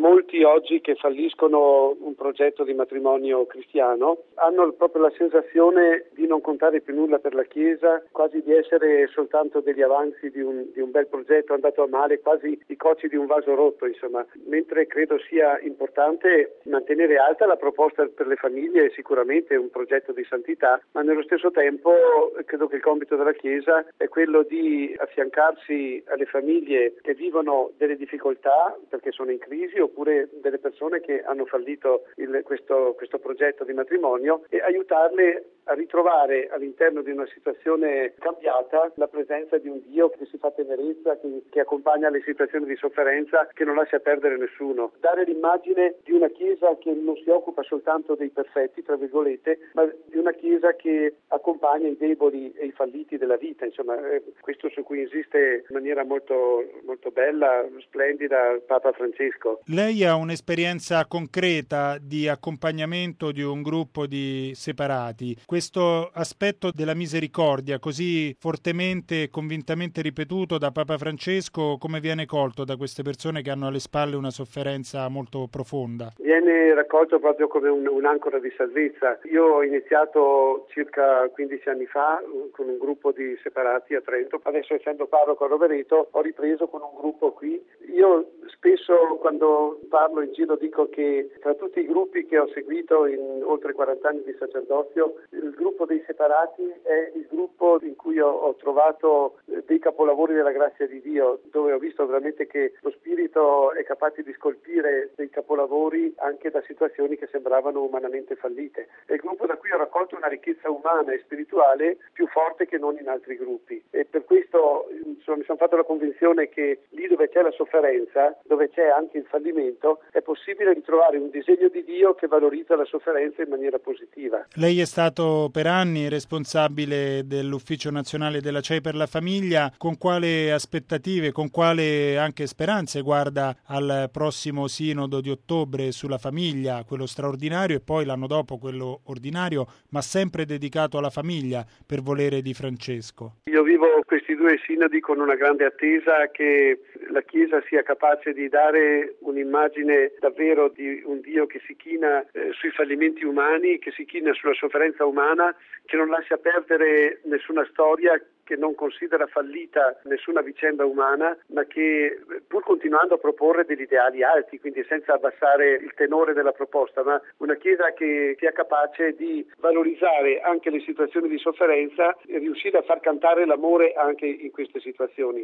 Molti oggi che falliscono un progetto di matrimonio cristiano hanno proprio la sensazione di non contare più nulla per la Chiesa, quasi di essere soltanto degli avanzi di un bel progetto andato a male, quasi i cocci di un vaso rotto, insomma. Mentre credo sia importante mantenere alta la proposta per le famiglie, sicuramente un progetto di santità, ma nello stesso tempo credo che il compito della Chiesa è quello di affiancarsi alle famiglie che vivono delle difficoltà perché sono in crisi, oppure delle persone che hanno fallito questo progetto di matrimonio, e aiutarle a ritrovare all'interno di una situazione cambiata la presenza di un Dio che si fa tenerezza, che accompagna le situazioni di sofferenza, che non lascia perdere nessuno. Dare l'immagine di una Chiesa che non si occupa soltanto dei perfetti, tra virgolette, ma di una Chiesa che accompagna i deboli e i falliti della vita. Insomma, questo su cui insiste in maniera molto, molto bella, splendida, Papa Francesco. Lei ha un'esperienza concreta di accompagnamento di un gruppo di separati. Questo aspetto della misericordia, così fortemente e convintamente ripetuto da Papa Francesco, come viene colto da queste persone che hanno alle spalle una sofferenza molto profonda? Viene raccolto proprio come un'ancora di salvezza. Io ho iniziato circa 15 anni fa con un gruppo di separati a Trento. Adesso, essendo parroco a Rovereto, ho ripreso con un gruppo qui. Io spesso quando parlo in giro dico che tra tutti i gruppi che ho seguito in oltre 40 anni di sacerdozio, il gruppo dei separati è il gruppo in cui ho trovato dei capolavori della grazia di Dio, dove ho visto veramente che lo Spirito è capace di scolpire dei capolavori anche da situazioni che sembravano umanamente fallite. È il gruppo da cui ho raccolto una ricchezza umana e spirituale più forte che non in altri gruppi, e per questo mi sono fatto la convinzione che lì dove c'è la sofferenza, dove c'è anche il fallimento, è possibile ritrovare un disegno di Dio che valorizza la sofferenza in maniera positiva. Lei è stato per anni responsabile dell'Ufficio Nazionale della CEI per la Famiglia. Con quale aspettative, con quale anche speranze guarda al prossimo sinodo di ottobre sulla famiglia, quello straordinario, e poi l'anno dopo quello ordinario, ma sempre dedicato alla famiglia per volere di Francesco? Io vivo questi due sinodi con una grande attesa che la Chiesa sia capace di dare un'immagine davvero di un Dio che si china sui fallimenti umani, che si china sulla sofferenza umana, che non lascia perdere nessuna storia, che non considera fallita nessuna vicenda umana, ma che pur continuando a proporre degli ideali alti, quindi senza abbassare il tenore della proposta, ma una Chiesa che sia capace di valorizzare anche le situazioni di sofferenza e riuscire a far cantare l'amore anche in queste situazioni.